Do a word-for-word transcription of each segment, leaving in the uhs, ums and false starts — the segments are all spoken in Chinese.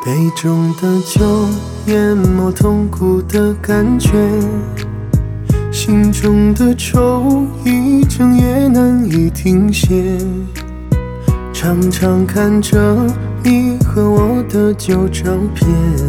杯中的酒淹没痛苦的感觉，心中的愁一整夜难以停歇。常常看着你和我的旧照片，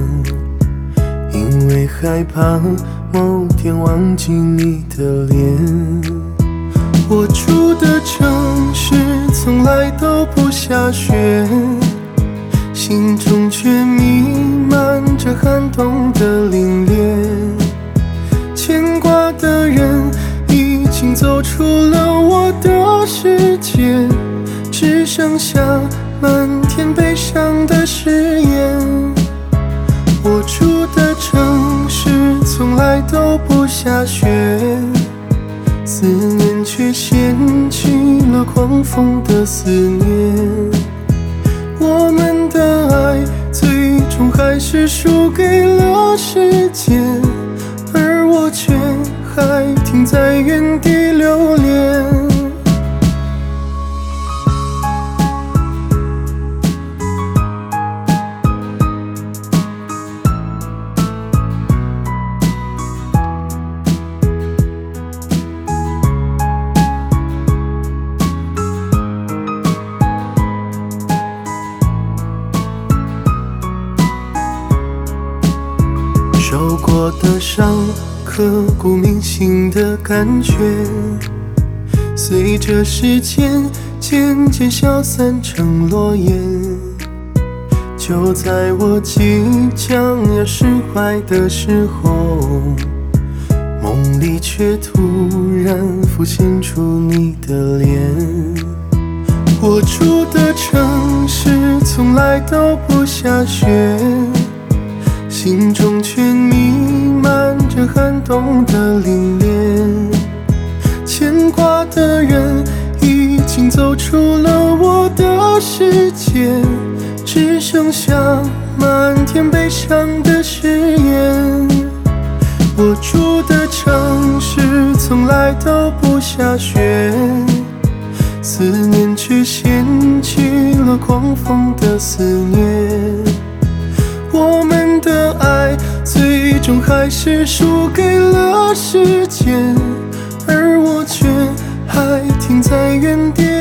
因为害怕某天忘记你的脸。我住的城市从来都不下雪，心中却弥漫着寒冬的凛冽。牵挂的人已经走出了我的世界，只剩下漫天悲伤的誓言。我住的城市从来都不下雪，思念却掀起了狂风的肆虐。我们的爱最终还是输给了时间，而我却还停在原地留恋。受过的伤，刻骨铭心的感觉，随着时间渐渐消散成落叶。就在我即将要释怀的时候，梦里却突然浮现出你的脸。我住的城市从来都不下雪，心中却弥漫着寒冬的凛冽。牵挂的人已经走出了我的世界，只剩下漫天悲伤的誓言。我住的城市从来都不下雪，思念却掀起了狂风的肆虐。我们的爱最终还是输给了时间，而我却还停在原地